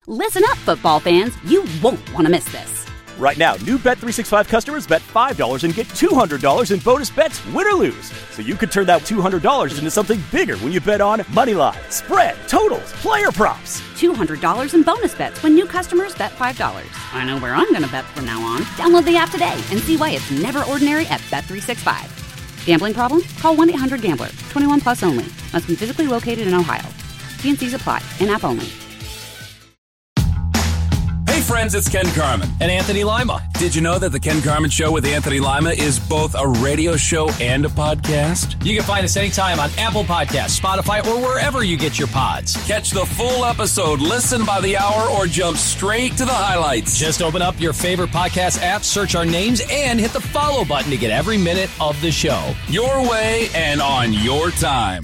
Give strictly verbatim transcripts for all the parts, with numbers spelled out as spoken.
Listen up, football fans. You won't want to miss this. Right now, new Bet three sixty-five customers bet five dollars and get two hundred dollars in bonus bets, win or lose. So you could turn that two hundred dollars into something bigger when you bet on money line, spread, totals, player props. two hundred dollars in bonus bets when new customers bet five dollars. I know where I'm going to bet from now on. Download the app today and see why it's never ordinary at Bet three sixty-five. Gambling problem? Call one eight hundred gambler. twenty-one plus only. Must be physically located in Ohio. T and C's apply. In-app only. Hey friends, it's Ken Carman. And Anthony Lima. Did you know that the Ken Carman Show with Anthony Lima is both a radio show and a podcast? You can find us anytime on Apple Podcasts, Spotify, or wherever you get your pods. Catch the full episode, listen by the hour, or jump straight to the highlights. Just open up your favorite podcast app, search our names, and hit the follow button to get every minute of the show. Your way and on your time.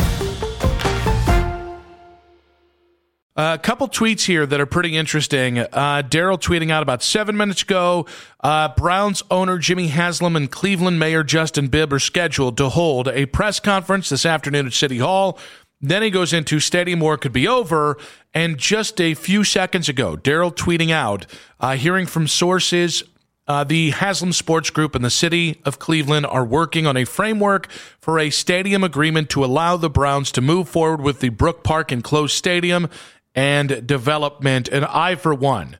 A uh, couple tweets here that are pretty interesting. Uh, Daryl tweeting out about seven minutes ago, uh, Browns owner Jimmy Haslam and Cleveland Mayor Justin Bibb are scheduled to hold a press conference this afternoon at City Hall. Then he goes into stadium war could be over. And just a few seconds ago, Daryl tweeting out, uh, hearing from sources, uh, the Haslam Sports Group and the city of Cleveland are working on a framework for a stadium agreement to allow the Browns to move forward with the Brook Park enclosed stadium and development. And I, for one,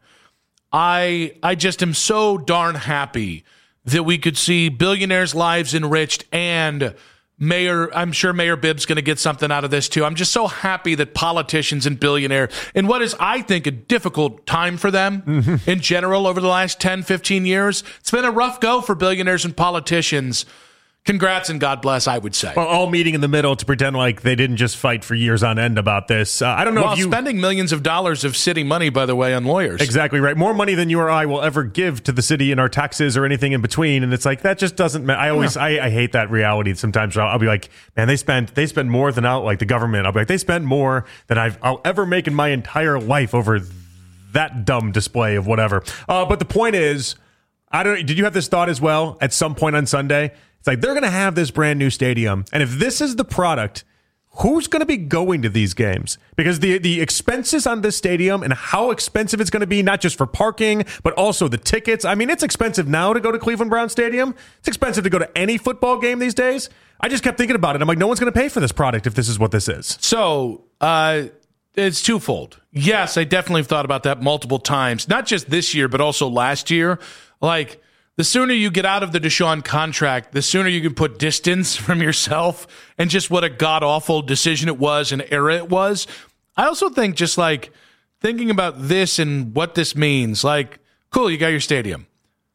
I I just am so darn happy that we could see billionaires' lives enriched, and Mayor, I'm sure Mayor Bibb's going to get something out of this too. I'm just so happy that politicians and billionaires, in what is, I think, a difficult time for them mm-hmm. in general over the last ten, fifteen years, it's been a rough go for billionaires and politicians. Congrats and God bless, I would say. Well, all meeting in the middle to pretend like they didn't just fight for years on end about this. Uh, I don't know While if you... spending millions of dollars of city money, by the way, on lawyers. Exactly right. More money than you or I will ever give to the city in our taxes or anything in between. And it's like, that just doesn't matter. I always, yeah. I, I hate that reality sometimes. I'll, I'll be like, man, they spend, they spend more than out, like the government. I'll be like, they spend more than I've, I'll ever make in my entire life over that dumb display of whatever. Uh, but the point is, I don't, did you have this thought as well at some point on Sunday? It's like, they're going to have this brand new stadium. And if this is the product, who's going to be going to these games? Because the, the expenses on this stadium and how expensive it's going to be, not just for parking, but also the tickets. I mean, it's expensive now to go to Cleveland Brown Stadium. It's expensive to go to any football game these days. I just kept thinking about it. I'm like, no one's going to pay for this product if this is what this is. So, uh, it's twofold. Yes, I definitely have thought about that multiple times. Not just this year, but also last year. Like, the sooner you get out of the Deshaun contract, the sooner you can put distance from yourself and just what a god-awful decision it was and era it was. I also think just like thinking about this and what this means, like, cool, you got your stadium.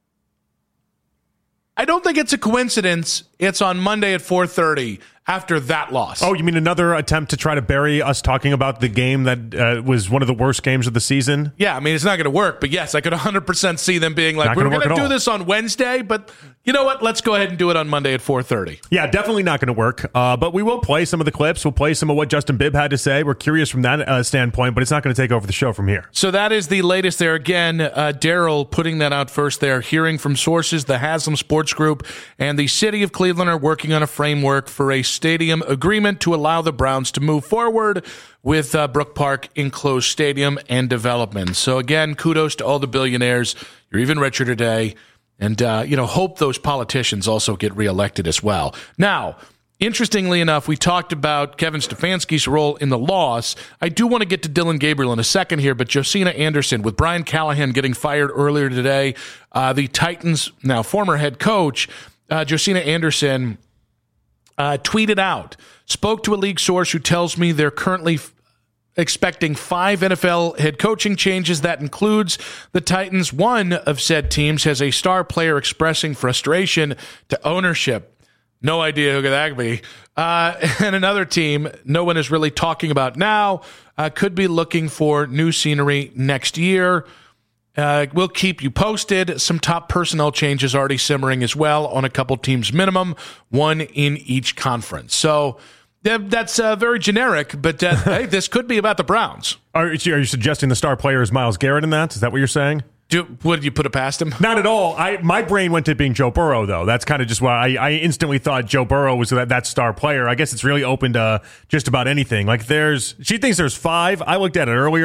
I don't think it's a coincidence it's on Monday at four thirty after that loss. Oh, you mean another attempt to try to bury us talking about the game that uh, was one of the worst games of the season? Yeah, I mean, it's not going to work, but yes, I could one hundred percent see them being like, not we're going to do all. this on Wednesday, but you know what? Let's go ahead and do it on Monday at four thirty. Yeah, definitely not going to work, uh, but we will play some of the clips. We'll play some of what Justin Bibb had to say. We're curious from that uh, standpoint, but it's not going to take over the show from here. So that is the latest there. Again, uh, Daryl putting that out first there, hearing from sources, the Haslam Sports Group and the city of Cleveland are working on a framework for a stadium agreement to allow the Browns to move forward with uh, Brook Park enclosed stadium and development. So again, kudos to all the billionaires. You're even richer today. And, uh, you know, hope those politicians also get reelected as well. Now, interestingly enough, we talked about Kevin Stefanski's role in the loss. I do want to get to Dillon Gabriel in a second here, but Josina Anderson, with Brian Callahan getting fired earlier today, uh, the Titans, now former head coach, uh, Josina Anderson uh, tweeted out, spoke to a league source who tells me they're currently f- expecting five N F L head coaching changes. That includes the Titans. One of said teams has a star player expressing frustration to ownership. No idea who that could be. Uh, and another team no one is really talking about now uh, could be looking for new scenery next year. Uh, we'll keep you posted. Some top personnel changes already simmering as well on a couple teams minimum, one in each conference. So yeah, that's uh, very generic, but uh, hey, this could be about the Browns. Are, are you suggesting the star player is Myles Garrett in that? Is that what you're saying? Do, would you put it past him? Not at all. I my brain went to being Joe Burrow, though. That's kind of just why I, I instantly thought Joe Burrow was that, that star player. I guess it's really open to just about anything. Like there's, she thinks there's five. I looked at it earlier.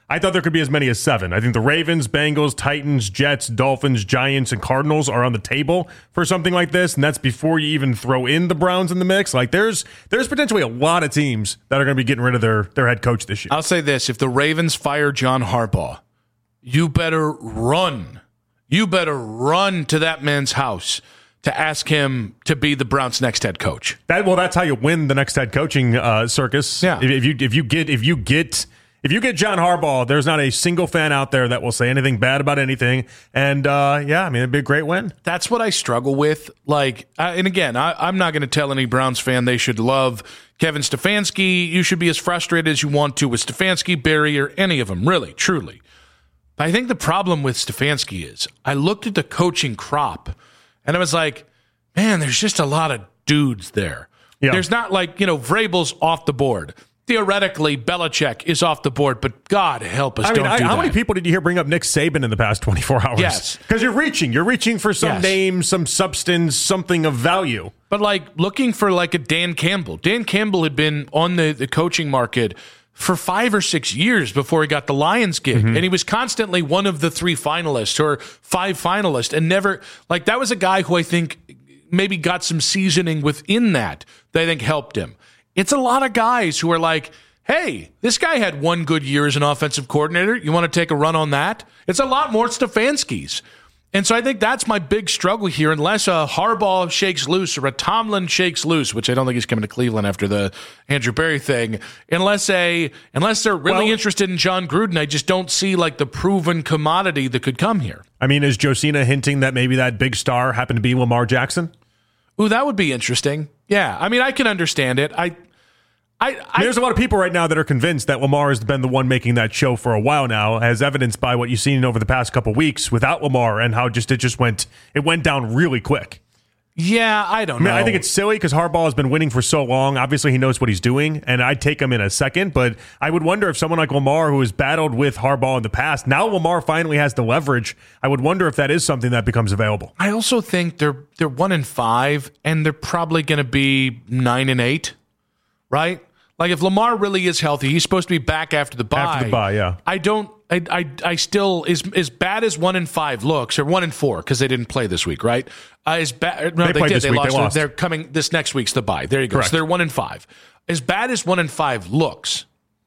I thought there could be as many as seven. I think the Ravens, Bengals, Titans, Jets, Dolphins, Giants, and Cardinals are on the table for something like this, and that's before you even throw in the Browns in the mix. Like, there's there's potentially a lot of teams that are going to be getting rid of their, their head coach this year. I'll say this. If the Ravens fire John Harbaugh, you better run. You better run to that man's house to ask him to be the Browns' next head coach. That well, that's how you win the next head coaching uh, circus. Yeah. If, if you if you get if you get if you get John Harbaugh, there's not a single fan out there that will say anything bad about anything. And uh, yeah, I mean, it'd be a great win. That's what I struggle with. Like, uh, and again, I, I'm not going to tell any Browns fan they should love Kevin Stefanski. You should be as frustrated as you want to with Stefanski, Barry, or any of them. Really, truly. But I think the problem with Stefanski is I looked at the coaching crop. And I was like, man, there's just a lot of dudes there. Yeah. There's not like, you know, Vrabel's off the board. Theoretically, Belichick is off the board, but God help us, I mean, don't I, do how that. many people did you hear bring up Nick Saban in the past twenty-four hours? Yes. Because you're reaching. You're reaching for some yes. name, some substance, something of value. But like looking for like a Dan Campbell. Dan Campbell had been on the, the coaching market for five or six years before he got the Lions gig. Mm-hmm. And he was constantly one of the three finalists or five finalists and never, like that was a guy who I think maybe got some seasoning within that that I think helped him. It's a lot of guys who are like, hey, this guy had one good year as an offensive coordinator. You want to take a run on that? It's a lot more Stefanski's. And so I think that's my big struggle here. Unless a Harbaugh shakes loose or a Tomlin shakes loose, which I don't think he's coming to Cleveland after the Andrew Berry thing. Unless a unless they're really well, interested in John Gruden, I just don't see like the proven commodity that could come here. I mean, is Josina hinting that maybe that big star happened to be Lamar Jackson? Ooh, that would be interesting. Yeah, I mean, I can understand it. I. I, I, I mean, there's a lot of people right now that are convinced that Lamar has been the one making that show for a while now, as evidenced by what you've seen over the past couple weeks without Lamar and how just it just went it went down really quick. Yeah, I don't I mean, know. I think it's silly because Harbaugh has been winning for so long. Obviously, he knows what he's doing, and I'd take him in a second. But I would wonder if someone like Lamar, who has battled with Harbaugh in the past, now Lamar finally has the leverage. I would wonder if that is something that becomes available. I also think they're they're one and five, and they're probably going to be nine and eight, right? Like, if Lamar really is healthy, he's supposed to be back after the bye. After the bye, yeah. I don't, I, I, I still, as, as bad as one and five looks, or one and four, because they didn't play this week, right? Uh, as bad, no, they, they played did. This they week. lost. They lost. They're coming, this next week's the bye. There you go. Correct. So they're one and five. As bad as one and five looks,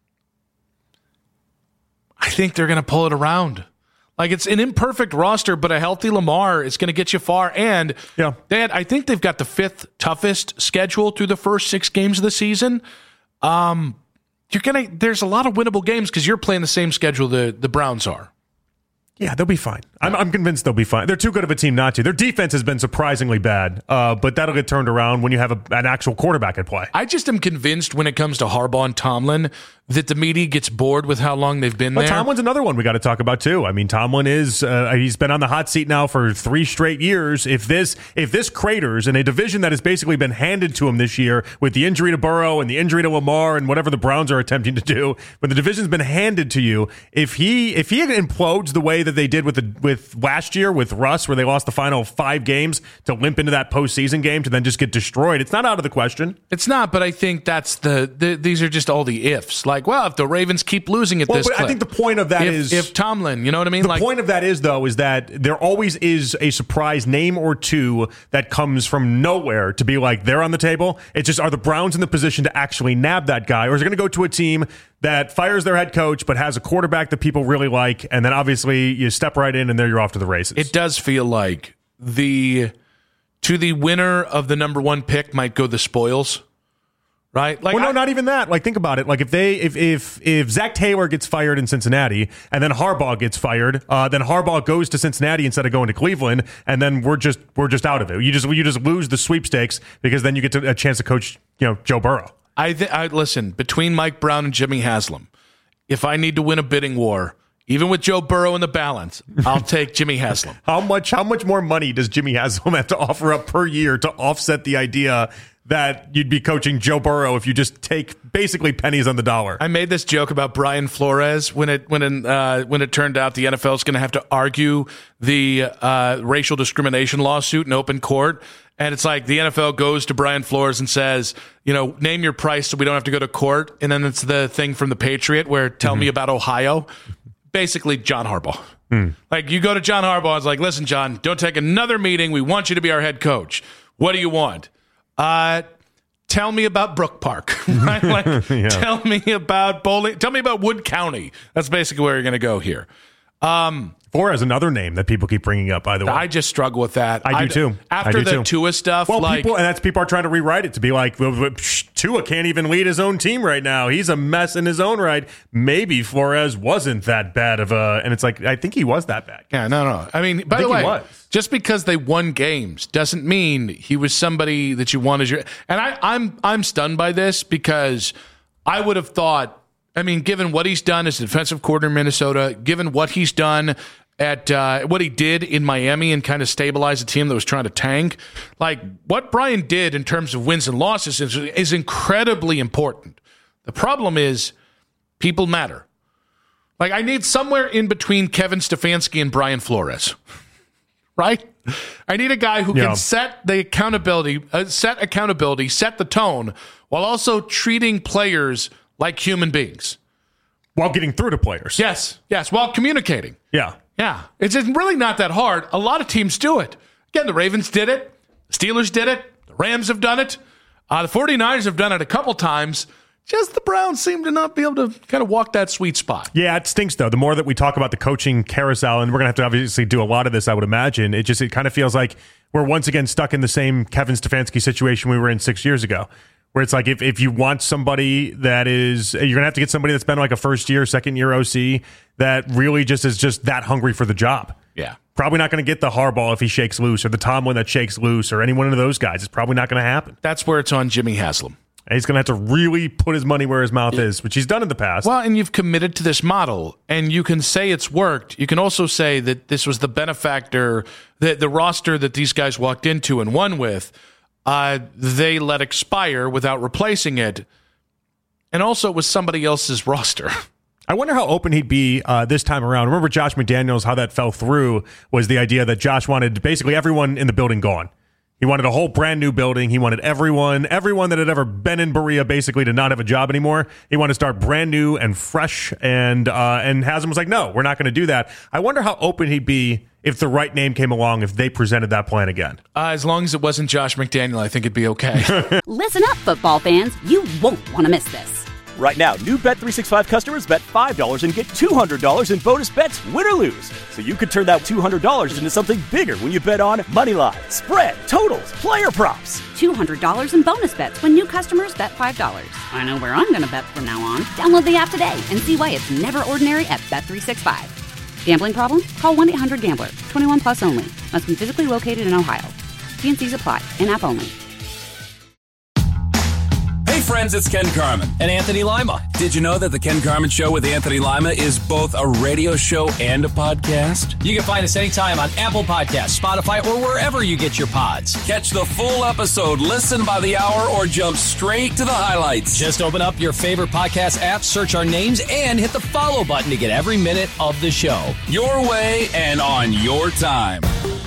I think they're going to pull it around. Like, it's an imperfect roster, but a healthy Lamar is going to get you far. And yeah. they had, I think they've got the fifth toughest schedule through the first six games of the season. Um, You're gonna. There's a lot of winnable games because you're playing the same schedule the, the Browns are. Yeah, they'll be fine. I'm, I'm convinced they'll be fine. They're too good of a team not to. Their defense has been surprisingly bad, uh, but that'll get turned around when you have a, an actual quarterback at play. I just am convinced when it comes to Harbaugh and Tomlin that the media gets bored with how long they've been well, there. Tomlin's another one we got to talk about too. I mean, Tomlin is uh, he's been on the hot seat now for three straight years. If this if this craters in a division that has basically been handed to him this year with the injury to Burrow and the injury to Lamar and whatever the Browns are attempting to do, but the division's been handed to you. If he if he implodes the way that they did with the with last year with Russ, where they lost the final five games to limp into that postseason game to then just get destroyed, it's not out of the question. It's not, but I think that's the, the these are just all the ifs. Like, well, if the Ravens keep losing at well, this but clip, I think the point of that if, is if Tomlin, you know what I mean? The like, point of that is, though, is that there always is a surprise name or two that comes from nowhere to be like, they're on the table. It's just, are the Browns in the position to actually nab that guy? Or is it going to go to a team that fires their head coach but has a quarterback that people really like, and then obviously you step right in and there you're off to the races? It does feel like the to the winner of the number one pick might go the spoils. Right? Like, well, no, I, not even that. Like, think about it. Like, if they, if if if Zach Taylor gets fired in Cincinnati, and then Harbaugh gets fired, uh, then Harbaugh goes to Cincinnati instead of going to Cleveland, and then we're just we're just out of it. You just you just lose the sweepstakes because then you get to, a chance to coach, you know, Joe Burrow. I, th- I listen between Mike Brown and Jimmy Haslam. If I need to win a bidding war, even with Joe Burrow in the balance, I'll take Jimmy Haslam. How much how much more money does Jimmy Haslam have to offer up per year to offset the idea that you'd be coaching Joe Burrow if you just take basically pennies on the dollar. I made this joke about Brian Flores when it when it, uh, when it turned out the N F L is going to have to argue the uh, racial discrimination lawsuit in open court. And it's like the N F L goes to Brian Flores and says, you know, name your price so we don't have to go to court. And then it's the thing from the Patriot where tell mm-hmm. me about Ohio. Basically, John Harbaugh. Mm. Like you go to John Harbaugh, it's like, listen, John, don't take another meeting. We want you to be our head coach. What do you want? Uh, tell me about Brook Park. Right? Like, yeah. Tell me about bowling. Tell me about Wood County. That's basically where you're going to go here. Um, Flores, another name that people keep bringing up, by the way. I just struggle with that. I do, I, too. After do the too. Tua stuff. Well, like, people, and that's people are trying to rewrite it to be like, well, Tua can't even lead his own team right now. He's a mess in his own right. Maybe Flores wasn't that bad of a, and it's like, I think he was that bad. Yeah, no, no. I mean, by I the way, was. just because they won games doesn't mean he was somebody that you want as your, and I, I'm, I'm stunned by this because I would have thought, I mean, given what he's done as a defensive coordinator in Minnesota, given what he's done at uh, what he did in Miami and kind of stabilize a team that was trying to tank, like what Brian did in terms of wins and losses is, is incredibly important. The problem is people matter. Like I need somewhere in between Kevin Stefanski and Brian Flores, right? I need a guy who yeah. can set the accountability, uh, set accountability, set the tone, while also treating players like human beings. While getting through to players. Yes, yes, while communicating. Yeah. Yeah, it's really not that hard. A lot of teams do it. Again, the Ravens did it. The Steelers did it. The Rams have done it. Uh, the 49ers have done it a couple times. Just the Browns seem to not be able to kind of walk that sweet spot. Yeah, it stinks, though. The more that we talk about the coaching carousel, and we're going to have to obviously do a lot of this, I would imagine, it just it kind of feels like we're once again stuck in the same Kevin Stefanski situation we were in six years ago. Where it's like if, if you want somebody that is, you're going to have to get somebody that's been like a first year, second year O C that really just is just that hungry for the job. Yeah. Probably not going to get the Harbaugh if he shakes loose or the Tomlin that shakes loose or any one of those guys. It's probably not going to happen. That's where it's on Jimmy Haslam. And he's going to have to really put his money where his mouth is, which he's done in the past. Well, and you've committed to this model, and you can say it's worked. You can also say that this was the benefactor, the, the roster that these guys walked into and won with. Uh, they let expire without replacing it. And also it was somebody else's roster. I wonder how open he'd be uh, this time around. Remember Josh McDaniels, how that fell through was the idea that Josh wanted basically everyone in the building gone. He wanted a whole brand new building. He wanted everyone, everyone that had ever been in Berea basically to not have a job anymore. He wanted to start brand new and fresh. And uh, and Haslam was like, no, we're not going to do that. I wonder how open he'd be if the right name came along, if they presented that plan again. Uh, as long as it wasn't Josh McDaniel, I think it'd be okay. Listen up, football fans. You won't want to miss this. Right now, new Bet three sixty-five customers bet five dollars and get two hundred dollars in bonus bets, win or lose. So you could turn that two hundred dollars into something bigger when you bet on money line, spread, totals, player props. two hundred dollars in bonus bets when new customers bet five dollars. I know where I'm going to bet from now on. Download the app today and see why it's never ordinary at Bet three sixty-five. Gambling problem? Call one eight hundred gambler. twenty-one plus only. Must be physically located in Ohio. T and C's apply. In-app only. Hey friends, it's Ken Carman. And Anthony Lima. Did you know that the Ken Carman Show with Anthony Lima is both a radio show and a podcast? You can find us anytime on Apple Podcasts, Spotify, or wherever you get your pods. Catch the full episode, listen by the hour, or jump straight to the highlights. Just open up your favorite podcast app, search our names, and hit the follow button to get every minute of the show. Your way and on your time.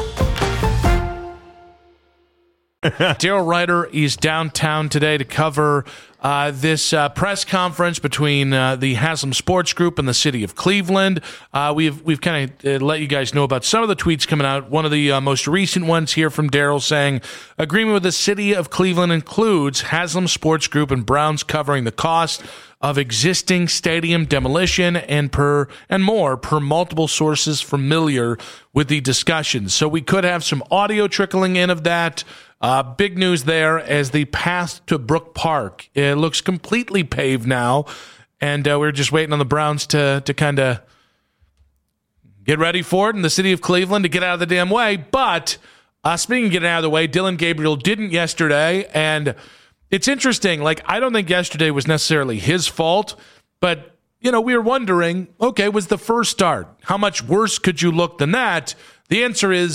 Daryl Ryder is downtown today to cover uh, this uh, press conference between uh, the Haslam Sports Group and the city of Cleveland. Uh, we've we've kind of uh, let you guys know about some of the tweets coming out. One of the uh, most recent ones here from Daryl saying, agreement with the city of Cleveland includes Haslam Sports Group and Browns covering the cost of existing stadium demolition and per and more per multiple sources familiar with the discussions. So we could have some audio trickling in of that. Uh, big news there as the path to Brook Park. It looks completely paved now, and uh, we're just waiting on the Browns to to kind of get ready for it, and the city of Cleveland to get out of the damn way. But uh, speaking of getting out of the way, Dillon Gabriel didn't yesterday, and it's interesting. Like, I don't think yesterday was necessarily his fault, but, you know, we were wondering, okay, was the first start? How much worse could you look than that? The answer is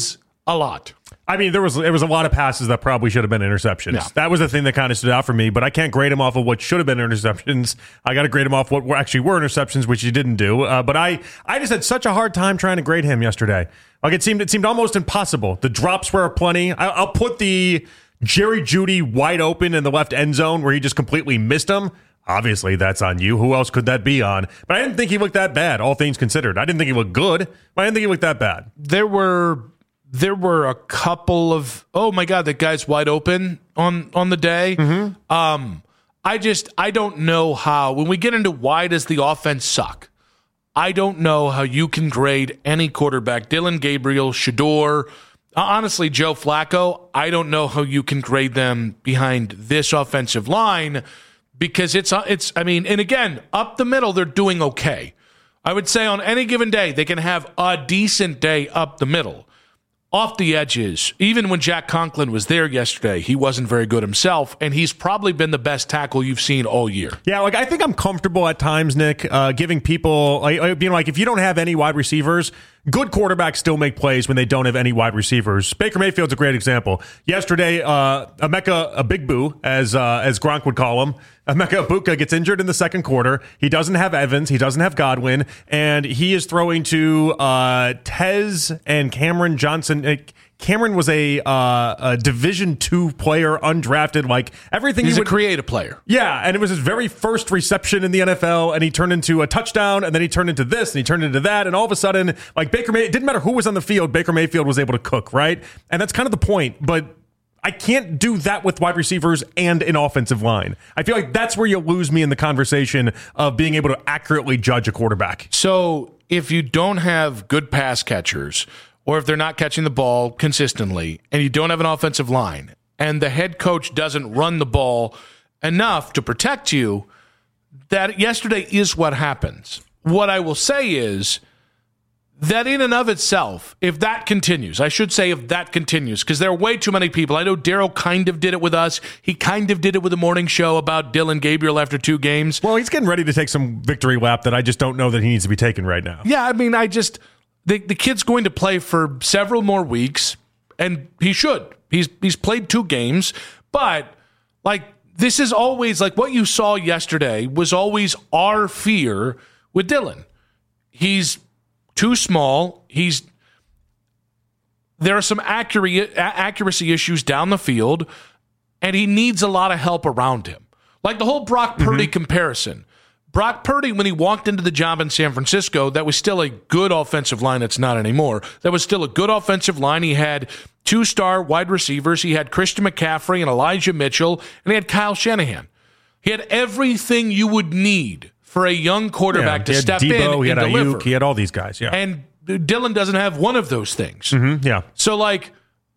A lot. I mean, there was there was a lot of passes that probably should have been interceptions. Yeah. That was the thing that kind of stood out for me, but I can't grade him off of what should have been interceptions. I got to grade him off what were actually were interceptions, which he didn't do. Uh, but I, I just had such a hard time trying to grade him yesterday. Like it seemed it seemed almost impossible. The drops were plenty. I, I'll put the Jerry Jeudy wide open in the left end zone where he just completely missed him. Obviously, that's on you. Who else could that be on? But I didn't think he looked that bad, all things considered. I didn't think he looked good, but I didn't think he looked that bad. There were there were a couple of, oh my God, that guy's wide open on, on the day. Mm-hmm. Um, I just, I don't know how, when we get into why does the offense suck, I don't know how you can grade any quarterback, Dillon Gabriel, Shedeur, honestly, Joe Flacco, I don't know how you can grade them behind this offensive line because it's, it's. I mean, and again, up the middle, they're doing okay. I would say on any given day, they can have a decent day up the middle. Off the edges, even when Jack Conklin was there yesterday, he wasn't very good himself, and he's probably been the best tackle you've seen all year. Yeah, like I think I'm comfortable at times, Nick, uh, giving people, like, being like, if you don't have any wide receivers, good quarterbacks still make plays when they don't have any wide receivers. Baker Mayfield's a great example. Yesterday, uh, Emeka a Big Boo, as uh, as Gronk would call him, Emeka Egbuka gets injured in the second quarter. He doesn't have Evans. He doesn't have Godwin. And he is throwing to uh, Tez and Cameron Johnson. Cameron was a, uh, a Division two player, undrafted, like everything. He's he would a creative player. Yeah, and it was his very first reception in the N F L, and he turned into a touchdown, and then he turned into this, and he turned into that, and all of a sudden, like Baker May, it didn't matter who was on the field, Baker Mayfield was able to cook, right? And that's kind of the point, but I can't do that with wide receivers and an offensive line. I feel like that's where you lose me in the conversation of being able to accurately judge a quarterback. So if you don't have good pass catchers, or if they're not catching the ball consistently, and you don't have an offensive line, and the head coach doesn't run the ball enough to protect you, that yesterday is what happens. What I will say is that in and of itself, if that continues, I should say if that continues, because there are way too many people. I know Daryl kind of did it with us. He kind of did it with the morning show about Dillon Gabriel after two games. Well, he's getting ready to take some victory lap that I just don't know that he needs to be taking right now. Yeah, I mean, I just... The, the kid's going to play for several more weeks, and he should. He's he's played two games, but like this is always like what you saw yesterday was always our fear with Dillon. He's too small. He's there are some accuracy accuracy issues down the field, and he needs a lot of help around him. Like the whole Brock Purdy mm-hmm. comparison. Brock Purdy, when he walked into the job in San Francisco, that was still a good offensive line. It's not anymore. That was still a good offensive line. He had two-star wide receivers. He had Christian McCaffrey and Elijah Mitchell, and he had Kyle Shanahan. He had everything you would need for a young quarterback yeah, to step Debo, in he had and Ayuk, deliver. He had all these guys, yeah. And Dillon doesn't have one of those things. Mm-hmm, yeah. So, like,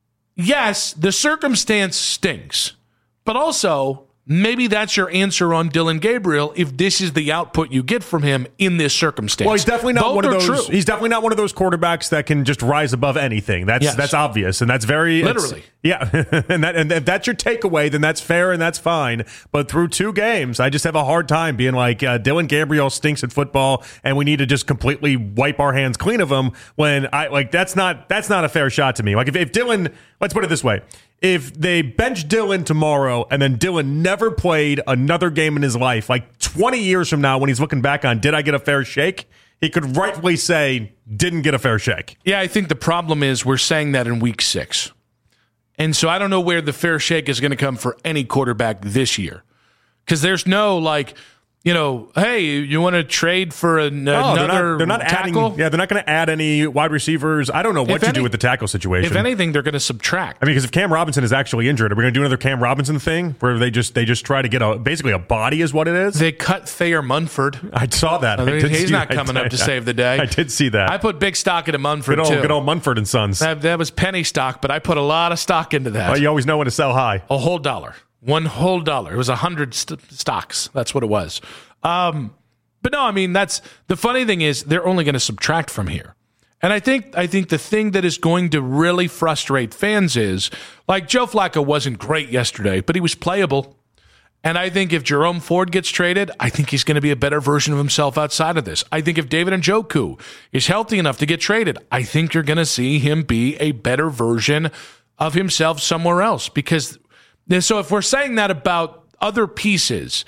yes, the circumstance stinks, but also... maybe that's your answer on Dillon Gabriel if this is the output you get from him in this circumstance. Well, he's definitely not Both one of are those. true. He's definitely not one of those quarterbacks that can just rise above anything. That's Yes. that's obvious, and that's very Literally. Yeah, and that and if that's your takeaway, then that's fair and that's fine. But through two games, I just have a hard time being like uh, Dillon Gabriel stinks at football, and we need to just completely wipe our hands clean of him. When I like that's not that's not a fair shot to me. Like if, if Dillon, let's put it this way. If they bench Dillon tomorrow and then Dillon never played another game in his life, like twenty years from now when he's looking back on, did I get a fair shake? He could rightfully say, didn't get a fair shake. Yeah, I think the problem is we're saying that in week six. And so I don't know where the fair shake is going to come for any quarterback this year. Because there's no, like... You know, hey, you want to trade for an, oh, another they're not, they're not tackle? Adding, yeah, they're not going to add any wide receivers. I don't know what If to any, do with the tackle situation. If anything, they're going to subtract. I mean, because if Cam Robinson is actually injured, are we going to do another Cam Robinson thing where they just they just try to get a basically a body is what it is? They cut Thayer Munford. I saw that. I mean, I did he's see, not coming I, up to I, save the day. I did see that. I put big stock into Munford, good old, too. Good old Munford and Sons. That, that was penny stock, but I put a lot of stock into that. Well, you always know when to sell high. A whole dollar. One whole dollar. It was a hundred st- stocks. That's what it was. Um... But no, I mean, that's the funny thing is they're only going to subtract from here. And I think I think the thing that is going to really frustrate fans is, like, Joe Flacco wasn't great yesterday, but he was playable. And I think if Jerome Ford gets traded, I think he's going to be a better version of himself outside of this. I think if David Njoku is healthy enough to get traded, I think you're going to see him be a better version of himself somewhere else. Because so if we're saying that about other pieces,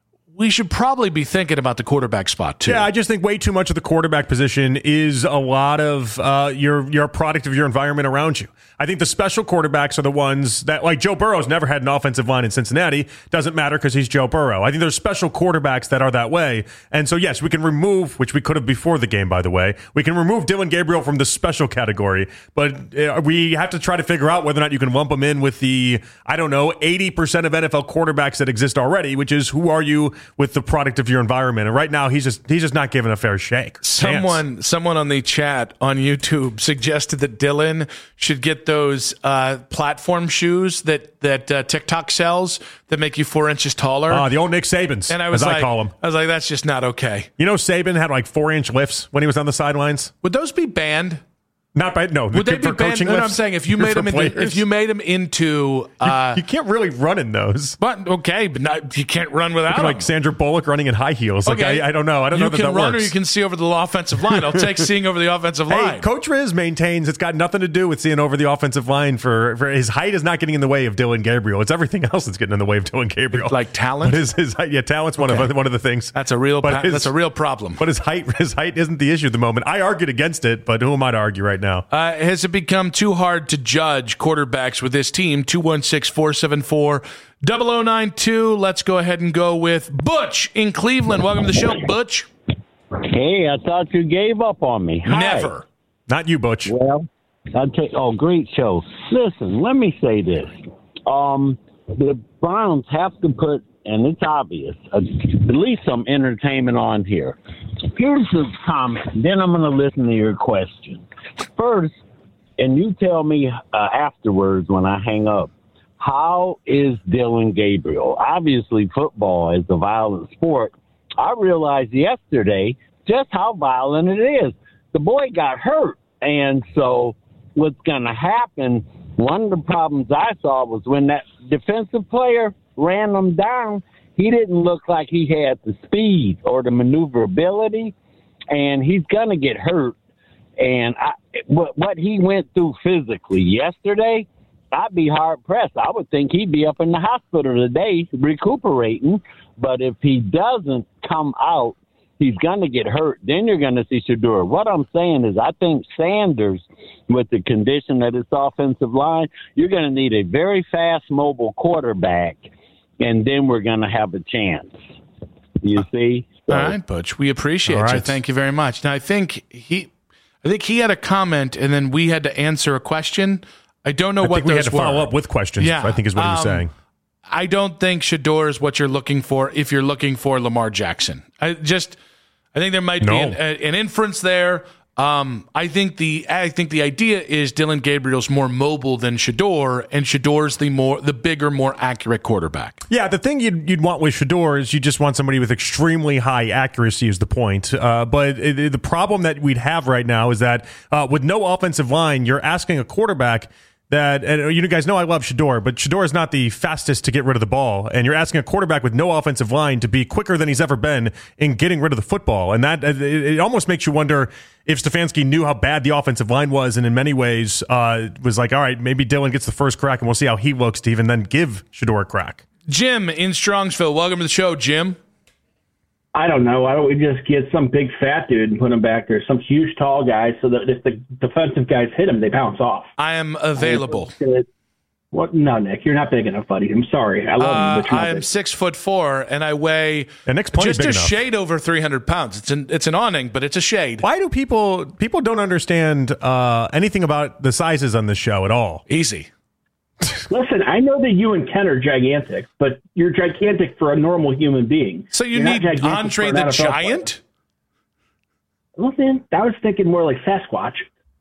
we should probably be thinking about the quarterback spot too. Yeah, I just think way too much of the quarterback position is a lot of uh, your your product of your environment around you. I think the special quarterbacks are the ones that, like Joe Burrow's never had an offensive line in Cincinnati. Doesn't matter because he's Joe Burrow. I think there's special quarterbacks that are that way. And so, yes, we can remove, which we could have before the game, by the way, we can remove Dillon Gabriel from the special category. But uh, we have to try to figure out whether or not you can lump him in with the, I don't know, eighty percent of N F L quarterbacks that exist already, which is who are you with the product of your environment. And right now, he's just he's just not given a fair shake. Someone, Chance. someone on the chat on YouTube suggested that Dillon should get those uh, platform shoes that that uh, TikTok sells that make you four inches taller. Ah, uh, the old Nick Sabans, and I was as like, I call them. I was like, that's just not okay. You know, Saban had like four inch lifts when he was on the sidelines. Would those be banned? Not by no. Would they be for banned? coaching No, no, lifts? I'm saying if you made them into, if you made them into, uh, you, you can't really run in those. But okay, but not, you can't run without them. Like Sandra Bullock running in high heels. Like okay. I, I don't know. I don't you know that can that run works. or you can see over the offensive line. I'll take seeing over the offensive line. Hey, Coach Riz maintains it's got nothing to do with seeing over the offensive line. For, for his height is not getting in the way of Dillon Gabriel. It's everything else that's getting in the way of Dillon Gabriel. Like talent. But his, his height, yeah, talent's one okay. of one of the things. That's a real. Pa- his, that's a real problem. But his height, his height isn't the issue at the moment. I argued against it, but who am I to argue right now? Uh, has it become too hard to judge quarterbacks with this team? two one six, four seven four, zero zero nine two. Let's go ahead and go with Butch in Cleveland. Welcome to the show, Butch. Hey, I thought you gave up on me. Hi. Never. Not you, Butch. Well, I'll take. Oh, great show. Listen, let me say this. Um, the Browns have to put, and it's obvious, uh, at least some entertainment on here. Here's the comment. Then I'm going to listen to your question. First, and you tell me uh, afterwards when I hang up, how is Dillon Gabriel? Obviously, football is a violent sport. I realized yesterday just how violent it is. The boy got hurt, and so what's going to happen, one of the problems I saw was when that defensive player ran him down, he didn't look like he had the speed or the maneuverability, and he's going to get hurt. And I, what, what he went through physically yesterday, I'd be hard-pressed. I would think he'd be up in the hospital today recuperating. But if he doesn't come out, he's going to get hurt. Then you're going to see Shedeur. What I'm saying is I think Sanders, with the condition of his offensive line, you're going to need a very fast, mobile quarterback, and then we're going to have a chance. You see? So, all right, Butch. We appreciate right. you. Thank you very much. Now, I think he... I think he had a comment, and then we had to answer a question. I don't know I what think we those had to were. follow up with questions, yeah, I think is what he was um, saying. I don't think Shedeur is what you're looking for if you're looking for Lamar Jackson. I just, I think there might No. be an, a, an inference there. Um, I think the I think the idea is Dillon Gabriel's more mobile than Shedeur, and Shedeur's the more the bigger, more accurate quarterback. Yeah, the thing you'd, you'd want with Shedeur is you just want somebody with extremely high accuracy is the point. Uh, but it, it, the problem that we'd have right now is that uh, with no offensive line, you're asking a quarterback that, and you guys know I love Shedeur, but Shedeur is not the fastest to get rid of the ball. And you're asking a quarterback with no offensive line to be quicker than he's ever been in getting rid of the football. And that it, it almost makes you wonder if Stefanski knew how bad the offensive line was, and in many ways uh, was like, all right, maybe Dillon gets the first crack, and we'll see how he looks to even then give Shedeur a crack. Jim in Strongsville, welcome to the show, Jim. I don't know. Why don't we just get some big fat dude and put him back there, some huge tall guy, so that if the defensive guys hit him, they bounce off. I am available. What? No, Nick, you're not big enough, buddy. I'm sorry. I love uh, you, but you're not I am big. six foot four, and I weigh and Nick's plenty just big a enough. shade over three hundred pounds. It's an it's an awning, but it's a shade. Why do people people don't understand uh, anything about the sizes on this show at all? Easy. Listen, I know that you and Ken are gigantic, but you're gigantic for a normal human being. So you You're not need gigantic Andre for an the N F L Giant? player. Listen, I was thinking more like Sasquatch.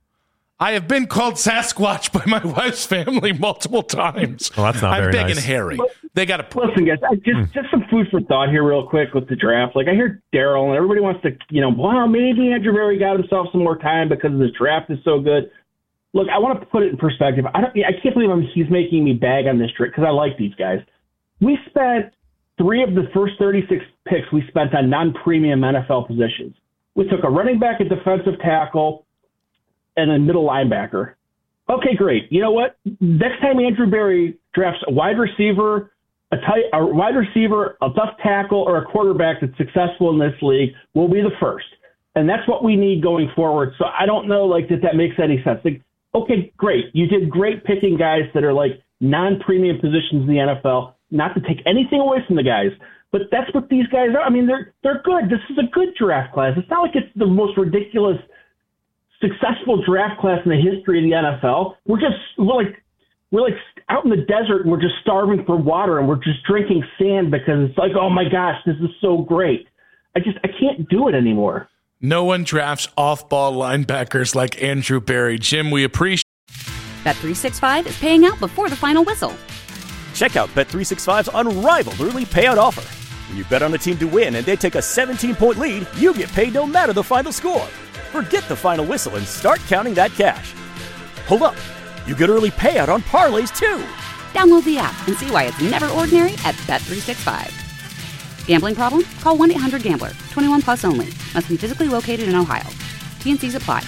I have been called Sasquatch by my wife's family multiple times. Well, that's not I'm very big nice. and hairy. They got to Listen, guys, I just just some food for thought here, real quick, with the draft. Like I hear Daryl, and everybody wants to, you know, wow, maybe Andrew Berry got himself some more time because the draft is so good. Look, I want to put it in perspective. I don't. I can't believe I'm, he's making me bag on this trip because I like these guys. We spent three of the first thirty-six picks we spent on non-premium N F L positions. We took a running back, a defensive tackle, and a middle linebacker. Okay, great. You know what? Next time Andrew Berry drafts a wide receiver, a, tight, a wide receiver, a left tackle, or a quarterback that's successful in this league, we'll be the first. And that's what we need going forward. So I don't know like that that makes any sense. Like, okay, great. You did great picking guys that are like non-premium positions in the N F L, not to take anything away from the guys. But that's what these guys are. I mean, they're they're good. This is a good draft class. It's not like it's the most ridiculous, successful draft class in the history of the N F L. We're just we're like we're like out in the desert and we're just starving for water and we're just drinking sand because it's like, oh my gosh, this is so great. I just I can't do it anymore. No one drafts off-ball linebackers like Andrew Berry. Jim, we appreciate. Bet three sixty-five is paying out before the final whistle. Check out Bet three sixty-five's unrivaled early payout offer. When you bet on a team to win and they take a seventeen-point lead, you get paid no matter the final score. Forget the final whistle and start counting that cash. Hold up. You get early payout on parlays, too. Download the app and see why it's never ordinary at Bet three sixty-five. Gambling problem? Call one eight hundred gambler. twenty-one plus only. Must be physically located in Ohio. T N Cs apply.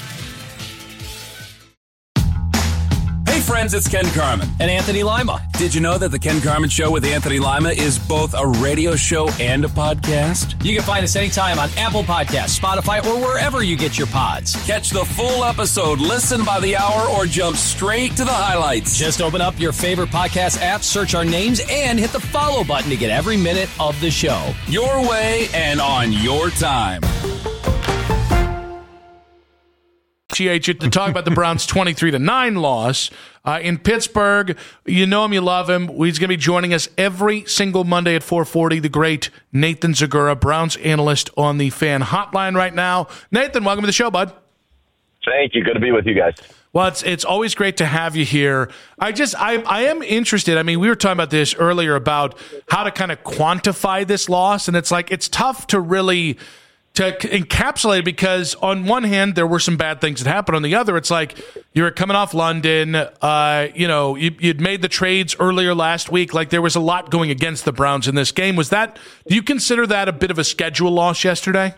Hey friends, it's Ken Carman. And Anthony Lima. Did you know that the Ken Carman Show with Anthony Lima is both a radio show and a podcast? You can find us anytime on Apple Podcasts, Spotify, or wherever you get your pods. Catch the full episode, listen by the hour, or jump straight to the highlights. Just open up your favorite podcast app, search our names, and hit the follow button to get every minute of the show. Your way and on your time. Appreciate you to talk about the Browns' twenty-three to nine loss uh, in Pittsburgh. You know him, you love him. He's going to be joining us every single Monday at four forty. The great Nathan Zegura, Browns analyst on the Fan Hotline right now. Nathan, welcome to the show, bud. Thank you. Good to be with you guys. Well, it's it's always great to have you here. I just I I am interested. I mean, we were talking about this earlier about how to kind of quantify this loss, and it's like it's tough to really. To encapsulate it, because on one hand there were some bad things that happened. On the other, it's like you were coming off London. Uh, you know, you, you'd made the trades earlier last week. Like there was a lot going against the Browns in this game. Was that? Do you consider that a bit of a schedule loss yesterday?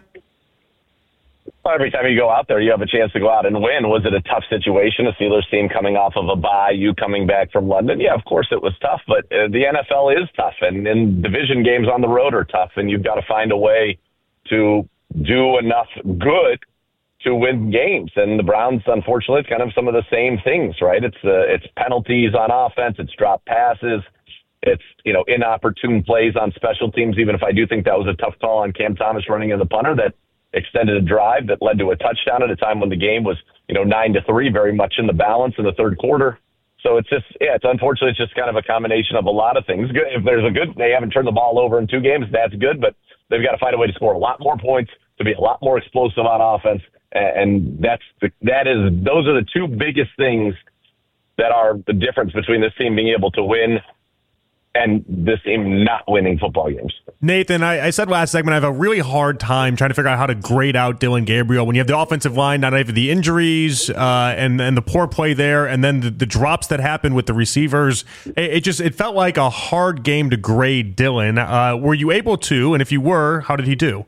Well, every time you go out there, you have a chance to go out and win. Was it a tough situation? A Steelers team coming off of a bye, you coming back from London? Yeah, of course it was tough. But uh, the N F L is tough, and, and division games on the road are tough, and you've got to find a way to do enough good to win games. And the Browns, unfortunately, it's kind of some of the same things, right? It's uh, it's penalties on offense, it's dropped passes, it's, you know, inopportune plays on special teams, even if I do think that was a tough call on Cam Thomas running in the punter that extended a drive that led to a touchdown at a time when the game was, you know, nine to three, very much in the balance in the third quarter. So it's just, yeah, it's unfortunately it's just kind of a combination of a lot of things. If there's a good, they haven't turned the ball over in two games, that's good, but they've got to find a way to score a lot more points, to be a lot more explosive on offense, and that's the, that is those are the two biggest things that are the difference between this team being able to win and this team not winning football games. Nathan, I, I said last segment I have a really hard time trying to figure out how to grade out Dillon Gabriel when you have the offensive line, not only the injuries uh, and and the poor play there, and then the, the drops that happened with the receivers. It, it just it felt like a hard game to grade Dillon. Uh, were you able to? And if you were, how did he do?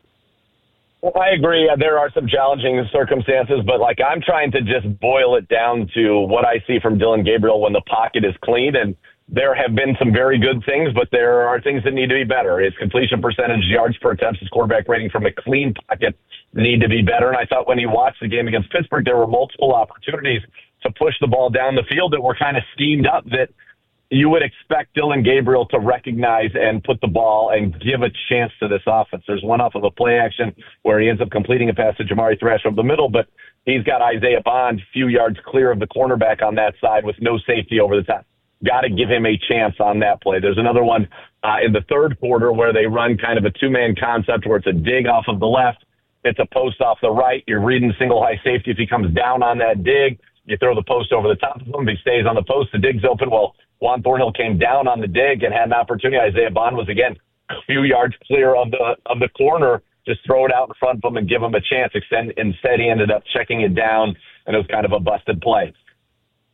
Well, I agree. There are some challenging circumstances, but like I'm trying to just boil it down to what I see from Dillon Gabriel when the pocket is clean. And there have been some very good things, but there are things that need to be better. His completion percentage, yards per attempt, his quarterback rating from a clean pocket need to be better. And I thought when he watched the game against Pittsburgh, there were multiple opportunities to push the ball down the field that were kind of schemed up that you would expect Dillon Gabriel to recognize and put the ball and give a chance to this offense. There's one off of a play action where he ends up completing a pass to Jamari Thrash over the middle, but he's got Isaiah Bond a few yards clear of the cornerback on that side with no safety over the top. Got to give him a chance on that play. There's another one uh, in the third quarter where they run kind of a two-man concept where it's a dig off of the left. It's a post off the right. You're reading single high safety. If he comes down on that dig, you throw the post over the top of him. If he stays on the post, the dig's open. Well, Juan Thornhill came down on the dig and had an opportunity. Isaiah Bond was, again, a few yards clear of the of the corner. Just throw it out in front of him and give him a chance. Instead, he ended up checking it down, and it was kind of a busted play.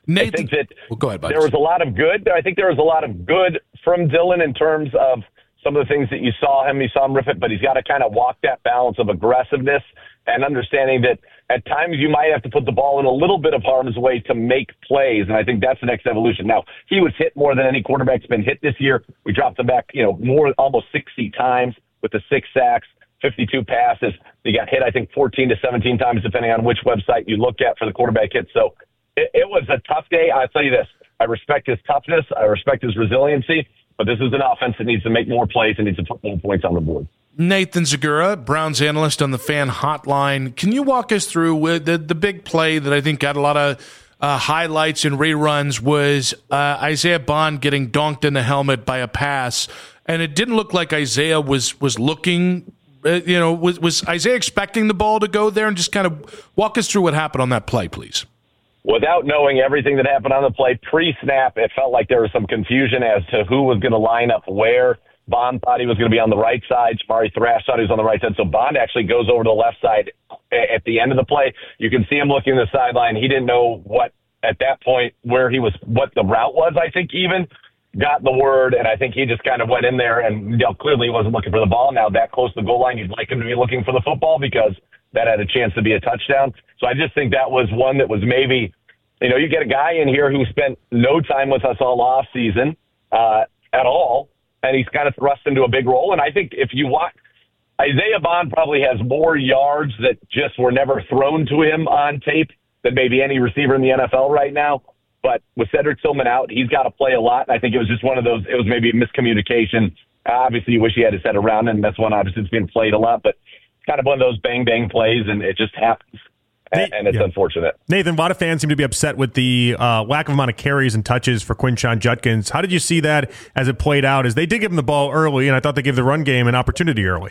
Nathan, I think that well, go ahead, buddy. there was a lot of good. I think there was a lot of good from Dylan in terms of some of the things that you saw him. You saw him rip it, but he's got to kind of walk that balance of aggressiveness and understanding that at times you might have to put the ball in a little bit of harm's way to make plays, and I think that's the next evolution. Now, he was hit more than any quarterback's been hit this year. We dropped him back, you know, more almost sixty times with the six sacks, fifty-two passes. He got hit, I think, fourteen to seventeen times, depending on which website you look at for the quarterback hit. So it, it was a tough day. I'll tell you this. I respect his toughness. I respect his resiliency, but this is an offense that needs to make more plays and needs to put more points on the board. Nathan Zagura, Browns analyst on the Fan Hotline. Can you walk us through with the, the big play that I think got a lot of uh, highlights and reruns was uh, Isaiah Bond getting donked in the helmet by a pass, and it didn't look like Isaiah was was looking. Uh, you know, was was Isaiah expecting the ball to go there? And just kind of walk us through what happened on that play, please. Without knowing everything that happened on the play, pre-snap, it felt like there was some confusion as to who was going to line up where. Bond thought he was going to be on the right side. Jamari Thrash thought he was on the right side. So Bond actually goes over to the left side at the end of the play. You can see him looking at the sideline. He didn't know what, at that point, where he was, what the route was, I think, even. Got the word, and I think he just kind of went in there, and you know, clearly he wasn't looking for the ball. Now, that close to the goal line, you'd like him to be looking for the football because that had a chance to be a touchdown. So I just think that was one that was maybe, you know, you get a guy in here who spent no time with us all off season uh, at all, and he's kind of thrust into a big role. And I think if you watch, Isaiah Bond probably has more yards that just were never thrown to him on tape than maybe any receiver in the N F L right now. But with Cedric Tillman out, he's got to play a lot. And I think it was just one of those, it was maybe a miscommunication. Obviously, you wish he had his head around, and that's one obviously that's being played a lot. But it's kind of one of those bang-bang plays, and it just happens. And, and it's yeah. unfortunate. Nathan, a lot of fans seem to be upset with the uh, lack of amount of carries and touches for Quinshon Judkins. How did you see that as it played out? As they did give him the ball early, and I thought they gave the run game an opportunity early.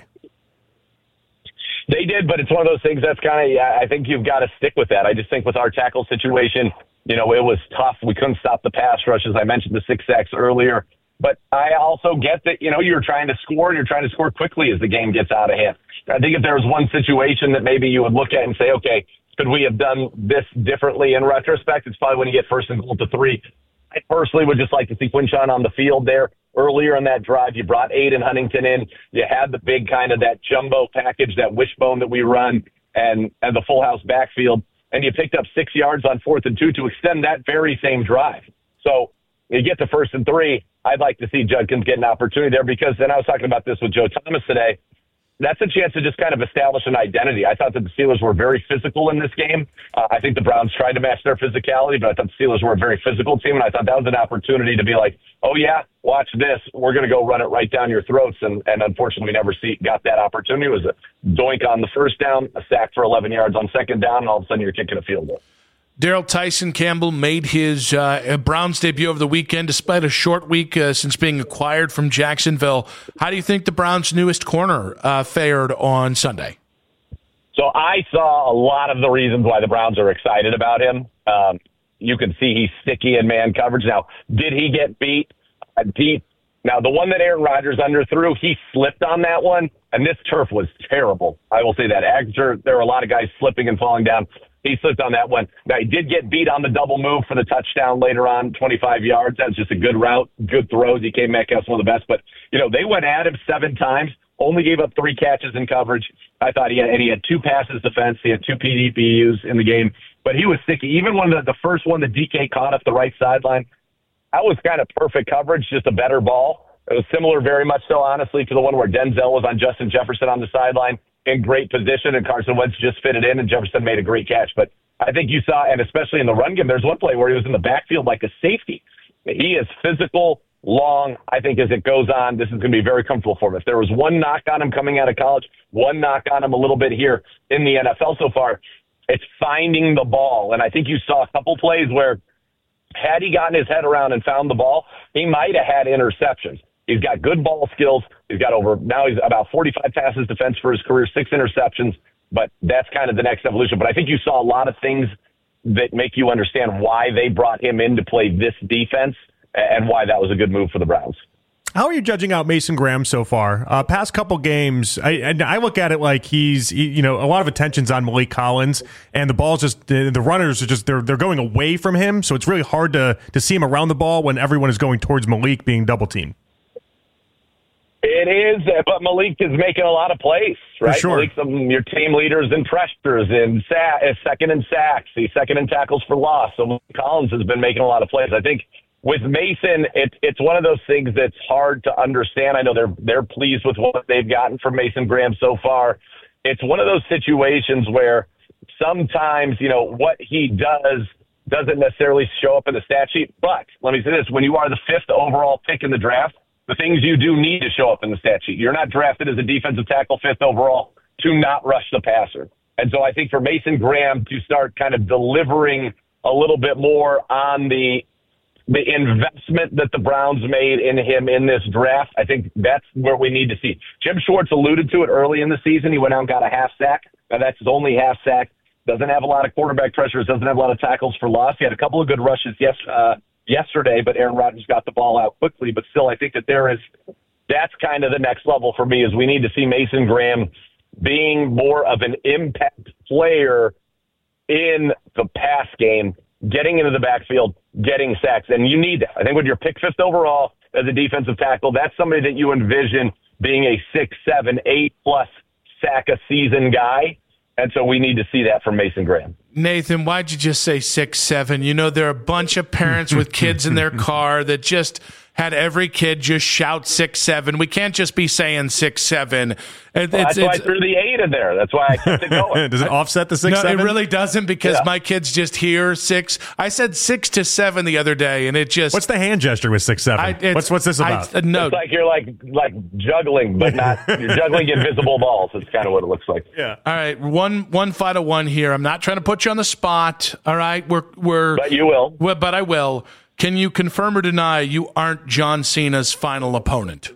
They did, but it's one of those things that's kind of, yeah, I think you've got to stick with that. I just think with our tackle situation, you know, it was tough. We couldn't stop the pass rush, as I mentioned, the six sacks earlier. But I also get that, you know, you're trying to score, and you're trying to score quickly as the game gets out of hand. I think if there was one situation that maybe you would look at and say, okay, could we have done this differently in retrospect? It's probably when you get first and goal to three. I personally would just like to see Quinshon on the field there. Earlier in that drive, you brought Aiden Huntington in. You had the big kind of that jumbo package, that wishbone that we run, and, and the full house backfield. And you picked up six yards on fourth and two to extend that very same drive. So you get to first and three. I'd like to see Judkins get an opportunity there because then I was talking about this with Joe Thomas today. That's a chance to just kind of establish an identity. I thought that the Steelers were very physical in this game. Uh, I think the Browns tried to match their physicality, but I thought the Steelers were a very physical team, and I thought that was an opportunity to be like, oh, yeah, watch this. We're going to go run it right down your throats, and, and unfortunately we never see, got that opportunity. It was a doink on the first down, a sack for eleven yards on second down, and all of a sudden you're kicking a field goal. Daryl Tyson Campbell made his uh, Browns debut over the weekend despite a short week uh, since being acquired from Jacksonville. How do you think the Browns' newest corner uh, fared on Sunday? So I saw a lot of the reasons why the Browns are excited about him. Um, you can see he's sticky in man coverage. Now, did he get beat uh, deep? Now, the one that Aaron Rodgers underthrew, he slipped on that one, and this turf was terrible. I will say that. After, there were a lot of guys slipping and falling down. He slipped on that one. Now, he did get beat on the double move for the touchdown later on, twenty-five yards. That's just a good route, good throws. He came back as one of the best. But, you know, they went at him seven times, only gave up three catches in coverage. I thought he had, and he had two passes defense. He had two P D P Us in the game. But he was sticky. Even when the, the first one that D K caught off the right sideline, that was kind of perfect coverage, just a better ball. It was similar very much so, honestly, to the one where Denzel was on Justin Jefferson on the sideline in great position, and Carson Wentz just fitted in, and Jefferson made a great catch. But I think you saw, and especially in the run game, there's one play where he was in the backfield like a safety. He is physical, long. I think as it goes on, this is going to be very comfortable for him. If there was one knock on him coming out of college, one knock on him a little bit here in the N F L so far, it's finding the ball. And I think you saw a couple plays where had he gotten his head around and found the ball, he might have had interceptions. He's got good ball skills. He's got over, now he's about forty-five passes defense for his career, six interceptions, but that's kind of the next evolution. But I think you saw a lot of things that make you understand why they brought him in to play this defense and why that was a good move for the Browns. How are you judging out Mason Graham so far? Uh, past couple games, I, and I look at it like he's, he, you know, a lot of attention's on Malik Collins, and the ball's just, the, the runners are just, they're they're going away from him, so it's really hard to to see him around the ball when everyone is going towards Malik being double teamed. It is, but Malik is making a lot of plays, right? For sure. Malik's um, your team leaders in pressures, in sa- second in sacks, he's second in tackles for loss. So Malik Collins has been making a lot of plays. I think with Mason, it, it's one of those things that's hard to understand. I know they're they're pleased with what they've gotten from Mason Graham so far. It's one of those situations where sometimes, you know, what he does doesn't necessarily show up in the stat sheet. But let me say this, when you are the fifth overall pick in the draft, the things you do need to show up in the stat sheet. You're not drafted as a defensive tackle fifth overall to not rush the passer. And so I think for Mason Graham to start kind of delivering a little bit more on the the investment that the Browns made in him in this draft, I think that's where we need to see. Jim Schwartz alluded to it early in the season. He went out and got a half sack. Now, that's his only half sack. Doesn't have a lot of quarterback pressures, doesn't have a lot of tackles for loss. He had a couple of good rushes yes, uh, yesterday, but Aaron Rodgers got the ball out quickly. But still, I think that there is – that's kind of the next level for me is we need to see Mason Graham being more of an impact player in the pass game, getting into the backfield, getting sacks, and you need that. I think when you're picked fifth overall as a defensive tackle, that's somebody that you envision being a six, seven, eight-plus sack a season guy, and so we need to see that from Mason Graham. Nathan, why'd you just say six, seven? You know, there are a bunch of parents with kids in their car that just had every kid just shout six, seven. We can't just be saying six, seven. It, well, it's, that's it's, why I threw the eight in there. That's why I kept it going. Does it offset the six, no, seven? it really doesn't because yeah. my kids just hear six. I said six to seven the other day, and it just. What's the hand gesture with six, seven? I, what's what's this about? I, uh, no. It's like you're like like juggling, but not you're juggling invisible balls. It's kind of what it looks like. Yeah. All right, one one final one here. I'm not trying to put you on the spot. All right, we're we're. But you will. Well, but I will. Can you confirm or deny you aren't John Cena's final opponent?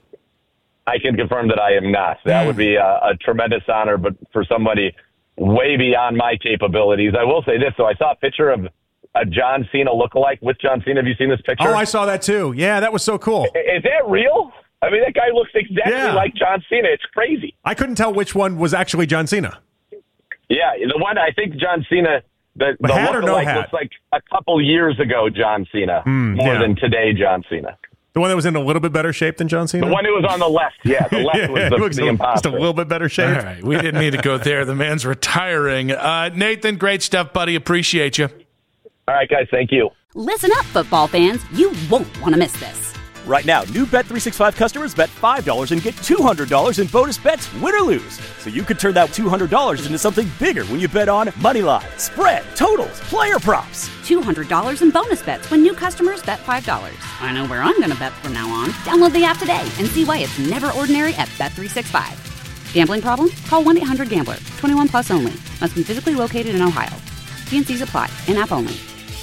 I can confirm that I am not. That mm. would be a, a tremendous honor, but for somebody way beyond my capabilities. I will say this, though. I saw a picture of a John Cena lookalike with John Cena. Have you seen this picture? Oh, I saw that too. Yeah, that was so cool. Is that real? I mean, that guy looks exactly yeah. like John Cena. It's crazy. I couldn't tell which one was actually John Cena. Yeah, the one I think John Cena... The, the hat or no lookalike hat? looks like a couple years ago John Cena, mm, more yeah. than today John Cena. The one that was in a little bit better shape than John Cena? The one who was on the left, yeah. The left yeah, was the, looks the a, imposter. Just a little bit better shape. All right, we didn't need to go there. The man's retiring. Uh, Nathan, great stuff, buddy. Appreciate you. All right, guys, thank you. Listen up, football fans. You won't want to miss this. Right now, new Bet three sixty-five customers bet five dollars and get two hundred dollars in bonus bets, win or lose. So you could turn that two hundred dollars into something bigger when you bet on Moneyline, spread, totals, player props. two hundred dollars in bonus bets when new customers bet five dollars. I know where I'm going to bet from now on. Download the app today and see why it's never ordinary at Bet three sixty-five. Gambling problem? Call one eight hundred gambler. twenty-one plus only. Must be physically located in Ohio. T and C's apply. In-app only.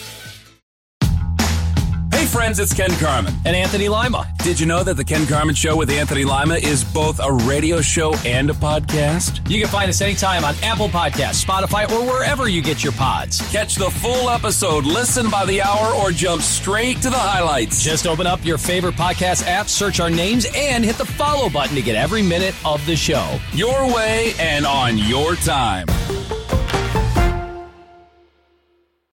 Hey friends, it's Ken Carman. And Anthony Lima. Did you know that the Ken Carman Show with Anthony Lima is both a radio show and a podcast? You can find us anytime on Apple Podcasts, Spotify, or wherever you get your pods. Catch the full episode, listen by the hour, or jump straight to the highlights. Just open up your favorite podcast app, search our names, and hit the follow button to get every minute of the show. Your way and on your time.